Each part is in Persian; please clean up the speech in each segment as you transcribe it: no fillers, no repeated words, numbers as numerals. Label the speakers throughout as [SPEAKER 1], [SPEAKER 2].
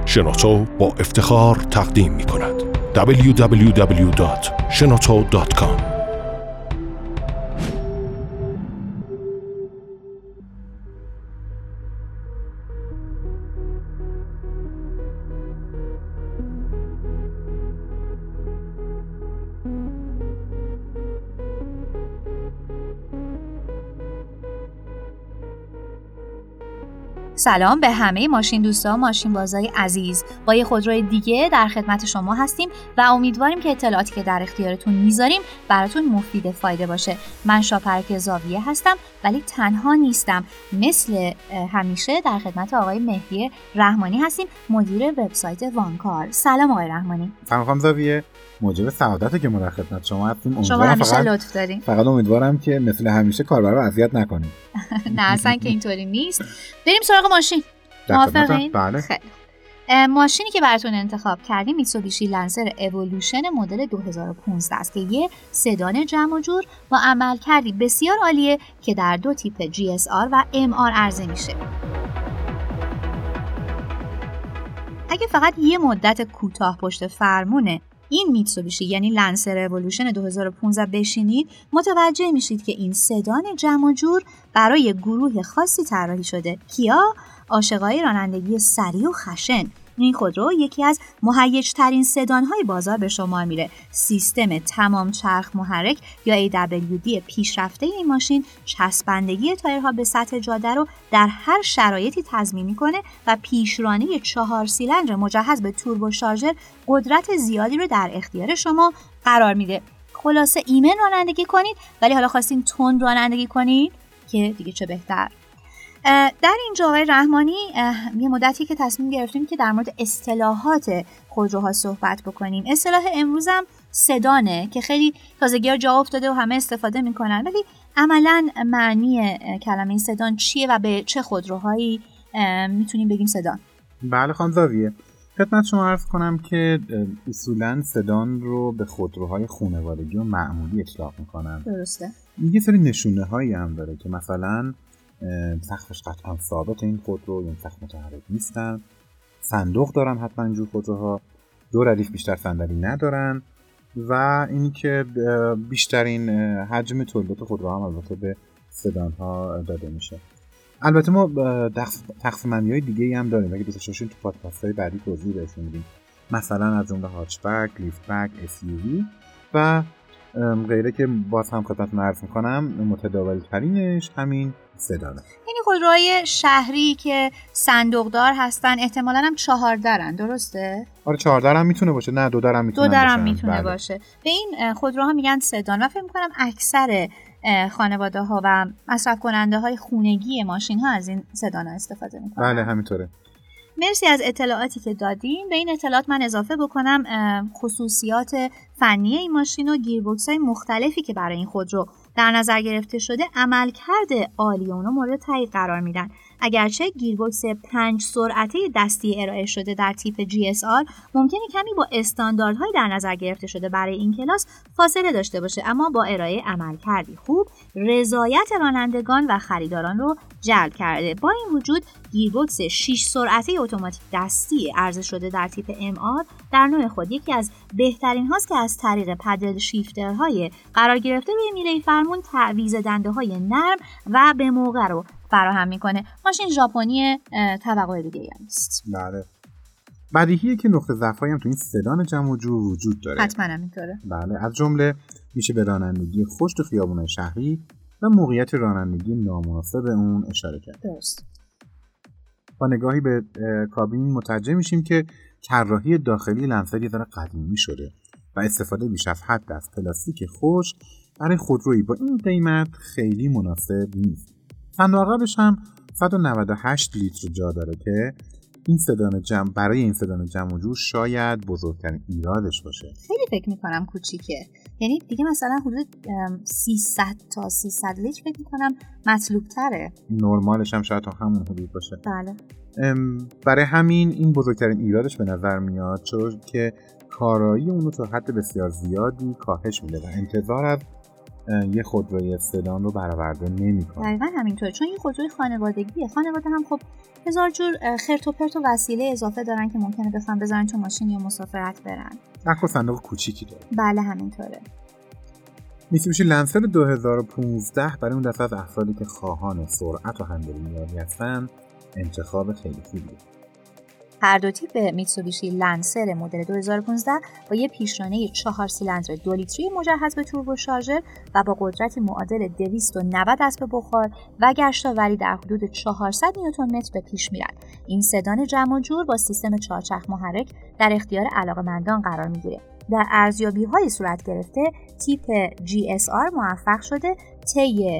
[SPEAKER 1] شنوتو با افتخار تقدیم می‌کند. www.shenoto.com.
[SPEAKER 2] سلام به همه ماشین دوستا، ماشین بازای عزیز. با یه خودروی دیگه در خدمت شما هستیم و امیدواریم که اطلاعاتی که در اختیارتون میذاریم براتون مفید فایده باشه. من شاپرک زاویه هستم ولی تنها نیستم. مثل همیشه در خدمت آقای مهدی رحمانی هستیم، مدیر وبسایت وانکار. سلام آقای رحمانی.
[SPEAKER 3] سلام زاویه، موجب سعادته که ما در خدمت شما هستیم.
[SPEAKER 2] شما همیشه لطف دارین.
[SPEAKER 3] فقط امیدوارم که مثل همیشه کاربر رو اذیت نکنید.
[SPEAKER 2] نه اصلا که اینطوری نیست. بریم سراغ ماشین. موافقین؟
[SPEAKER 3] بله.
[SPEAKER 2] خیلی. ماشینی که براتون انتخاب کردیم میتسوبیشی لنسر اِوولوشن مدل 2015 است که یه سدان جمع و جور با عملکردی بسیار عالیه که در دو تیپ GSR و MR عرضه میشه. اگه فقط یه مدت کوتاه پشت فرمونه این میتسوبیشی یعنی لنسر اِوولوشن 2015 بشینید، متوجه میشید که این سدان جمع و جور برای گروه خاصی طراحی شده. کیا؟ عاشقای رانندگی سریع و خشن. این خودرو یکی از مهیج‌ترین سدان‌های بازار به شمار میره. سیستم تمام چرخ محرک یا AWD پیشرفته این ماشین چسبندگی تایرها به سطح جاده رو در هر شرایطی تضمین میکنه و پیشرانه 4 سیلندر مجهز به توربو شارژر قدرت زیادی رو در اختیار شما قرار میده. خلاصه ایمن رانندگی کنید، ولی حالا خواستین تند رانندگی کنید که دیگه چه بهتر. در اینجا آقای رحمانی یه مدتی که تصمیم گرفتیم که در مورد اصطلاحات خودروها صحبت بکنیم. اصطلاح امروزم سدانه که خیلی تازگی جا افتاده و همه استفاده میکنن، ولی عملاً معنی کلمه سدان چیه و به چه خودروهایی میتونیم بگیم سدان؟
[SPEAKER 3] بله خانم زاویه، خدمت شما عرض کنم که اصولاً سدان رو به خودروهای خانوادگی و معمولی اطلاق میکنن.
[SPEAKER 2] درسته.
[SPEAKER 3] یه سری نشونه هایی هم داره که مثلا سقفش قطعا ثابت این خودرو، یعنی سقف متحرک نیستن، صندوق دارن حتما اینجور خودروها، 2 ردیف بیشتر صندلی ندارن و اینی که بیشترین حجم تولید خودروها هم البته به سدان ها داده میشه. البته ما تقسیم بندی های دیگه ای هم داریم، اگه دوست داشتین تو پادکست های بعدی توضیح بهتون میدیم، مثلا از جمله هاچبک، لیفتبک، SUV و غیره که باز هم خدمتتون عرض میکنم متداول ترینش همین سدانه.
[SPEAKER 2] یعنی خودروهای شهری که صندوقدار هستن احتمالاً هم 4 درن، درسته؟
[SPEAKER 3] آره 4 در هم میتونه باشه، نه 2 در هم میتونه باشه.
[SPEAKER 2] 2 در هم میتونه باشه. به این خودروها میگن سدان و فکر میکنم اکثر خانواده ها و مصرف کننده های خونگی ماشین ها از این سدان ها استفاده میکنن.
[SPEAKER 3] بله همینطوره.
[SPEAKER 2] مرسی از اطلاعاتی که دادین. به این اطلاعات من اضافه بکنم خصوصیات فنی این ماشین و گیربکس های مختلفی که برای این خودرو در نظر گرفته شده عملکرد عالی اونو مورد تایید قرار میدن. اگرچه گیربکس 5 سرعته دستی ارائه شده در تیپ GSR ممکنه کمی با استانداردهای در نظر گرفته شده برای این کلاس فاصله داشته باشه، اما با ارائه عملکردی خوب رضایت رانندگان و خریداران رو جلب کرده. با این وجود گیربکس 6 سرعته اتوماتیک دستی عرضه شده در تیپ MR در نوع خود یکی از بهترین هاست که از طریق پدل شیفترهای قرار گرفته روی میله فرمون تعویض دنده‌های نرم و به موقع رو فراهم میکنه. ماشین ژاپنی توقع دیگه ای نیست.
[SPEAKER 3] بله. بدیهیه که نقطه ضعفایی هم تو این سدان جمع و جور وجود داره.
[SPEAKER 2] حتما همینطوره.
[SPEAKER 3] بله، از جمله میشه به رانندگی خشک تو خیابون‌های شهری و موقعیت رانندگی نامناسب اون اشاره کرد.
[SPEAKER 2] درست.
[SPEAKER 3] با نگاهی به کابین متوجه میشیم که طراحی داخلی لنسر یه ذره قدیمی شده و استفاده بیش از حد از پلاستیک خشک برای خودرویی با این قیمت خیلی مناسب نیست. صندوق عقبش هم 198 لیتر جا داره که این سدان جمع برای این سدان جمع و جور شاید بزرگترین ایرادش باشه.
[SPEAKER 2] خیلی فکر میکنم کوچیکه، یعنی دیگه مثلا حدود 300 تا 300 لیتر فکر میکنم مطلوب تره.
[SPEAKER 3] نرمالش هم شاید تا همون حدود باشه.
[SPEAKER 2] بله.
[SPEAKER 3] برای همین این بزرگترین ایرادش به نظر میاد، چون که کارایی اونو تا حد بسیار زیادی کاهش میده و انتظار از یه خودروی سدان رو برآورده نمی‌کنه.
[SPEAKER 2] دقیقاً همینطوره، چون این خودروی خانوادگیه. خانواده هم خب هزار جور خرت و پرت و وسیله اضافه دارن که ممکنه بخوام بذارن تو ماشین یا مسافرت برن.
[SPEAKER 3] تخت صندوق کوچیکی داره.
[SPEAKER 2] بله همینطوره.
[SPEAKER 3] میتسوبیشی لنسر 2015 برای اون دسته از افرادی که خواهان سرعت و هندلینگی هستن انتخاب خیلی خوبیه.
[SPEAKER 2] هر دو تیپ میتسوبیشی لنسر مدل 2015 با یه پیشرانه 4 سیلندر 2 لیتری مجهز به توربو شارژر و با قدرتی معادل 290 اسب بخار و گشتاوری در حدود 400 نیوتن متر به پیش میرن. این سدان جمع و جور با سیستم چهارچرخ محرک در اختیار علاقه‌مندان قرار میگیره. در ارزیابی‌های صورت گرفته تیپ GSR موفق شده طی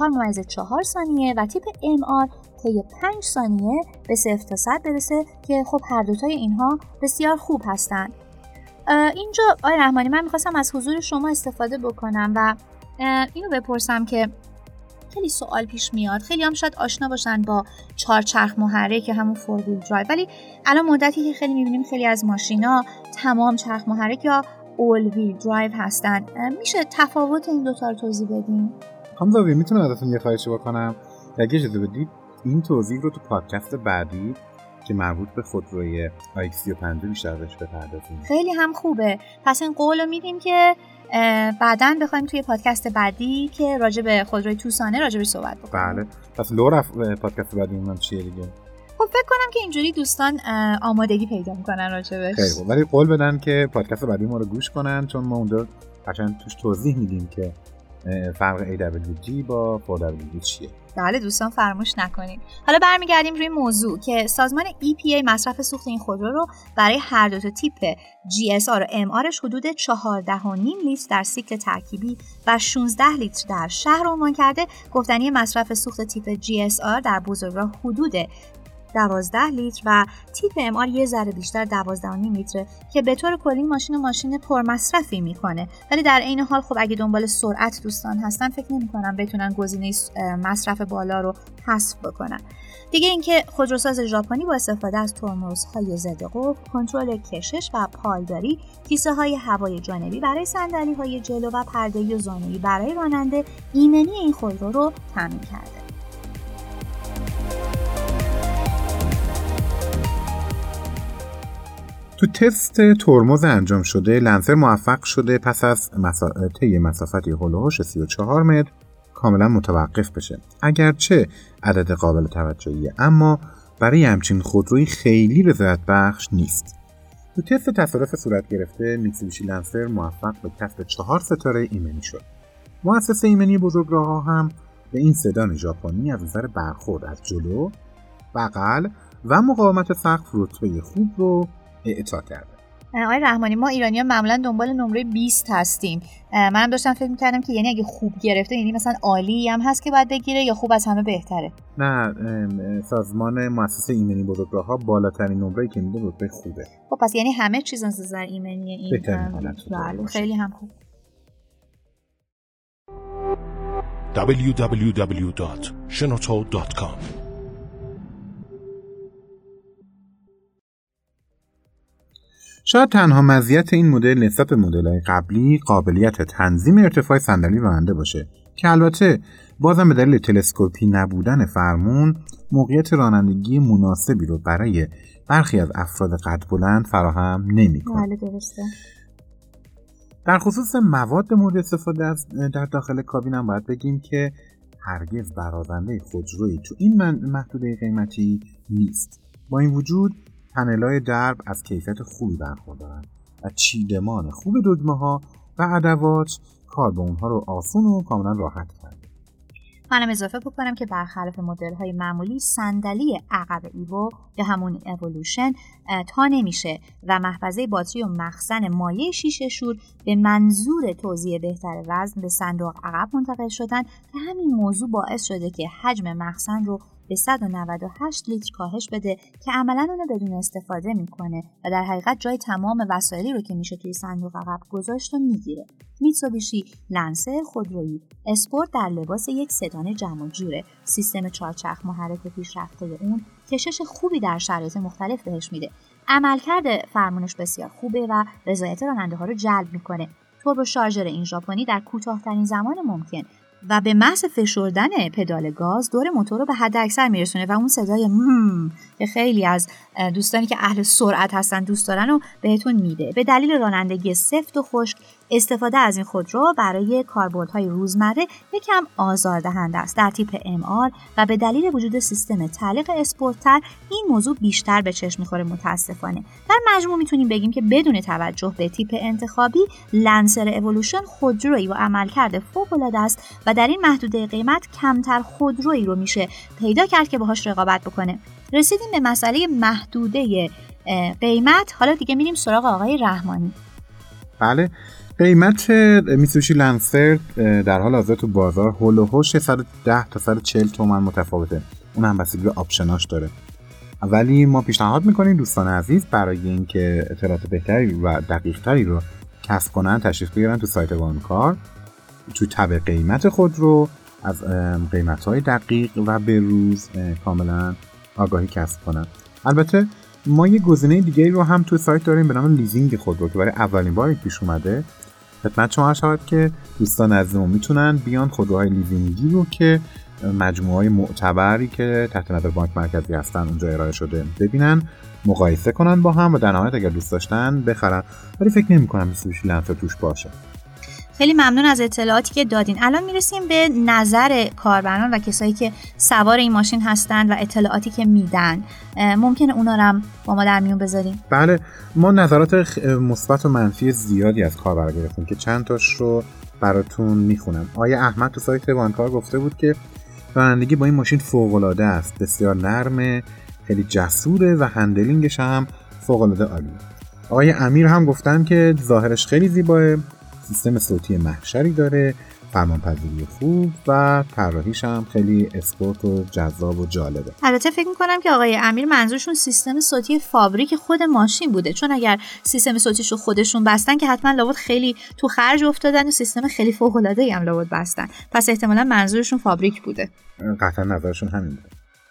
[SPEAKER 2] 4.4 ثانیه و تیپ MR طی 5 ثانیه به 0 تا 100 برسه که خب هر دوتای اینها بسیار خوب هستن. اینجا آقای رحمانی من میخواستم از حضور شما استفاده بکنم و اینو بپرسم که خیلی سوال پیش میاد، خیلی هم شاید آشنا باشن با چهارچرخ محرک که همون فور ویل درایو، ولی الان مدتی که خیلی میبینیم خیلی از ماشینا تمام چرخ محرک یا اول ویل درایو هستن. میشه تفاوت این دوتا رو توضیح بدین؟
[SPEAKER 3] خانم زاویه میتونم ازتون یه خواهشی بکنم؟ اگه اجازه بدید این توضیح رو تو پادکست بعدی که مربوط به خودروی iX35 بیشتر بهش بپردازیم.
[SPEAKER 2] خیلی هم خوبه. پس این قول رو میدیم که بعداً بخوایم توی پادکست بعدی که راجع به خودروی توسانه راجع به صحبت بکنیم.
[SPEAKER 3] بله. پس لو پادکست بعدی من چیه دیگه؟
[SPEAKER 2] خب فکر کنم که اینجوری دوستان آمادگی پیدا میکنن راجع بهش.
[SPEAKER 3] خیلی خوب. ولی قول بدن که پادکست بعدی ما رو گوش کنن، چون ما اونجا قشنگ توش توضیح میدیم که فرق AWG با 4WD چیه.
[SPEAKER 2] بله دوستان فراموش نکنید. حالا برمیگردیم روی موضوع که سازمان EPA مصرف سوخت این خودرو رو برای هر دو تا تیپ GSR و MRش حدود 14.5 لیتر در سیکل ترکیبی و 16 لیتر در شهر عنوان کرده. گفتنی مصرف سوخت تیپ GSR در بزرگراه حدود 12 لیتر و تیپ MR یه ذره بیشتر 12.5 لیتر که به طور کلی ماشین پرمصرفی میکنه، ولی در عین حال خب اگه دنبال سرعت دوستان هستن فکر نمی‌کنم بتونن گزینه مصرف بالا رو حذف بکنن. دیگه اینکه خودروساز ژاپنی با استفاده از ترمزهای ضد قفل، کنترل کشش و پایداری، کیسه‌های هوای جانبی برای صندلی‌های جلو و پرده‌ای و زانویی برای راننده ایمنی این خودرو رو تامین کرده.
[SPEAKER 3] تو تست ترمز انجام شده لنسر موفق شده پس از طی مسافتی هولوش 34 متر کاملا متوقف بشه. اگرچه عدد قابل توجهیه اما برای همچین خودروی خیلی رضایت بخش نیست. تو تست تصادف صورت گرفته میتسوبیشی لنسر موفق به کسب 4 ستاره ایمنی شد. مؤسسه ایمنی بزرگراه‌ها هم به این سدان ژاپنی از نظر برخورد از جلو، بغل و مقاومت سقف رتبه خوب رو اعطا کرده.
[SPEAKER 2] آقای رحمانی ما ایرانی‌ها معمولا دنبال نمره 20 هستیم. منم داشتم فکر می‌کردم که یعنی اگه خوب گرفته یعنی مثلا عالی هم هست که باید بگیره یا خوب از همه بهتره.
[SPEAKER 3] نه، سازمان مؤسسه ایمنی بزرگراه‌ها بالاترین نمره‌ای که میده رتبه خوبه.
[SPEAKER 2] خب پس یعنی همه چیز از نظر ایمنی این
[SPEAKER 3] بله
[SPEAKER 2] خیلی هم خوب.
[SPEAKER 1] www.shenoto.com
[SPEAKER 3] شاید تنها مزیت این مدل نسبت به مدل‌های قبلی قابلیت تنظیم ارتفاع صندلی راننده باشه که البته بازم به دلیل تلسکوپی نبودن فرمون موقعیت رانندگی مناسبی رو برای برخی از افراد قد بلند فراهم نمی‌کنه.
[SPEAKER 2] بله درسته.
[SPEAKER 3] در خصوص مواد مورد استفاده از در داخل کابین هم باید بگیم که هرگز برازنده خودرویی تو این محدوده قیمتی نیست. با این وجود پنل‌های درب از کیفیت خوبی برخوردارند و چیدمان خوب دگمه‌ها و ادوات کار با اونها رو آسون و کاملا راحت کرده.
[SPEAKER 2] منم اضافه بکنم که برخلاف مدل‌های معمولی صندلی عقب ایوو یا همون اِوولوشن تا نمیشه و محفظه باتری و مخزن مایع شیشه شور به منظور توزیع بهتر وزن به صندوق عقب منتقل شدن که همین موضوع باعث شده که حجم مخزن رو به 198 لیتر کاهش بده که عملاً اونو بدون استفاده میکنه و در حقیقت جای تمام وسایلی رو که میشه توی صندوق عقب گذاشت و میگیره. میتسوبیشی لنسر خودرویی اسپورت در لباس یک سدان جمع و جوره. سیستم چهارچرخ محرک پیشرفته اون کشش خوبی در شرایط مختلف بهش میده. عملکرد فرمونش بسیار خوبه و رضایت راننده ها رو جلب میکنه. توربو شارژر این ژاپنی در کوتاه‌ترین زمان ممکن و به محض فشردن پدال گاز دور موتور رو به حد اکثر میرسونه و اون صدای که خیلی از دوستانی که اهل سرعت هستن دوست دارن رو بهتون میده. به دلیل رانندگی سفت و خشک استفاده از این خودرو برای کاربردهای روزمره یکم آزاردهنده است در تیپ MR و به دلیل وجود سیستم تعلیق اسپورت‌تر این موضوع بیشتر به چشم میخوره متاسفانه. در مجموع میتونیم بگیم که بدون توجه به تیپ انتخابی لنسر اِوولوشن خودرویی با عملکرد فوق‌العاده است و در این محدوده قیمت کمتر خودرویی رو میشه پیدا کرد که باهاش رقابت بکنه. رسیدیم به مسئله محدوده قیمت. حالا دیگه میریم سراغ آقای رحمانی.
[SPEAKER 3] بله، قیمت میتسوبیشی لنسر در حال حاضر تو بازار هول و هوش 110 تا 140 تومان متفاوته. اون هم بستگی به آپشناش داره. ولی ما پیشنهاد میکنیم دوستان عزیز برای اینکه اطلاعات بهتری و دقیق‌تری رو کسب کنن تشریف بیارن تو سایت وانکار، تو تب قیمت خود رو از قیمت‌های دقیق و به روز کاملا آگاهی کسب کنن. البته ما یه گزینه دیگه رو هم تو سایت داریم به نام لیزینگ خودرو که برای اولین بار پیش اومده. خدمت شما شود که دوستان عزیزمون میتونن بیان خودروهای لیزینگی رو که مجموعه‌های معتبری که تحت نظر بانک مرکزی هستن اونجا ارائه شده ببینن، مقایسه کنن با هم و در نهایت اگر دوست داشتن بخرن. ولی فکر نمی‌کنم میتسوبیشی لنسر توش باشه.
[SPEAKER 2] خیلی ممنون از اطلاعاتی که دادین. الان میرسیم به نظر کاربران و کسایی که سوار این ماشین هستن و اطلاعاتی که میدن. ممکنه اونا رو هم با ما در میون بذاریم؟
[SPEAKER 3] بله، ما نظرات مثبت و منفی زیادی از کاربرا گرفتیم که چند تاش رو براتون میخونم. آقای احمد تو سایت وانکار گفته بود که رانندگی با این ماشین فوق‌العاده است، بسیار نرمه، خیلی جسوره و هندلینگش هم فوق‌العاده عالیه. آقای امیر هم گفتن که ظاهرش خیلی زیباه، سیستم صوتی محشری داره، فرمانپذیری خوب و طراحیش هم خیلی اسپورت و جذاب و جالبه.
[SPEAKER 2] البته فکر می‌کنم که آقای امیر منظورشون سیستم صوتی فابریک خود ماشین بوده، چون اگر سیستم صوتیشو خودشون بستن که حتما لابد خیلی تو خرج افتادن و سیستم خیلی فوق‌العاده‌ای هم لابد بستن، پس احتمالاً منظورشون فابریک بوده.
[SPEAKER 3] قطعا نظرشون همین بوده.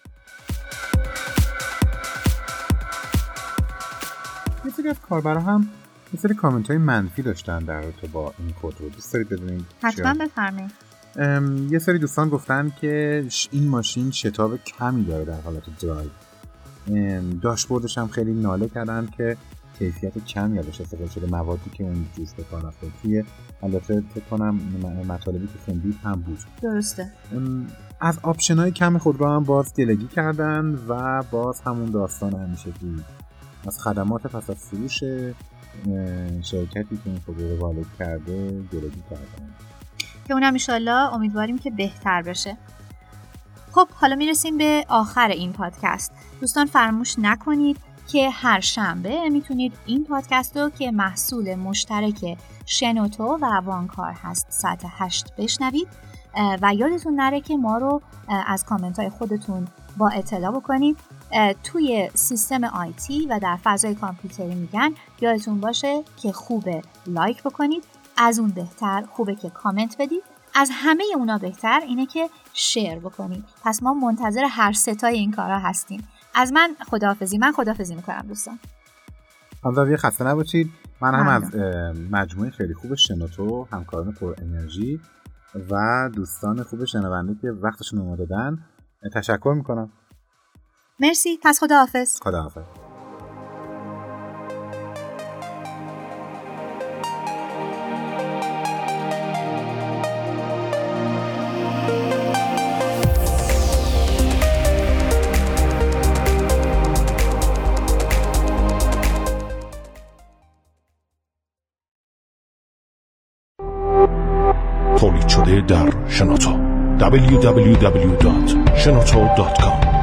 [SPEAKER 3] یه سری از کاربرا هم یه سری کامنت های منفی داشتن در رابطه با این خودرو. دوست دارید بدونید؟
[SPEAKER 2] حتما بفرمایید.
[SPEAKER 3] یه سری دوستان گفتن که این ماشین شتاب کمی داره در حالت درایو. داشبوردش هم خیلی ناله کردن که کیفیت کمی ازش استفاده شده، موادی که اون جوش به کار رفته توی، البته فکر کنم مطالبی که خوندید هم بود.
[SPEAKER 2] درسته.
[SPEAKER 3] از آپشن‌های کم خودرو هم باز گلگی کردن و باز همون داستان همیشگی از خدمات پس از فروش شرکتی که این خودرو رو وارد کرده گلگی کردن
[SPEAKER 2] که اونم انشالله امیدواریم که بهتر بشه. خب حالا میرسیم به آخر این پادکست. دوستان فراموش نکنید که هر شنبه میتونید این پادکست رو که محصول مشترک شنوتو و وانکار هست ساعت 8 بشنوید و یادتون نره که ما رو از کامنت های خودتون با اطلاع بکنید. توی سیستم آیتی و در فضای کامپیوتری میگن یادتون باشه که خوبه لایک بکنید، از اون بهتر خوبه که کامنت بدید، از همه اونا بهتر اینه که شیر بکنید. پس ما منتظر هر ستای این کارا هستیم. از من خداحافظی میکنم دوستان.
[SPEAKER 3] همزاویه خسته نباشید. من هم از مجموعه خیلی خوب شنوتو، همکاران پر انرژی و دوستان خوب شنونده که وقتشون رو دادن تشکر میکنم.
[SPEAKER 2] مرسی. پس خداحافظ.
[SPEAKER 3] خداحافظ.
[SPEAKER 1] تولید شده در شنوتو www.shenoto.com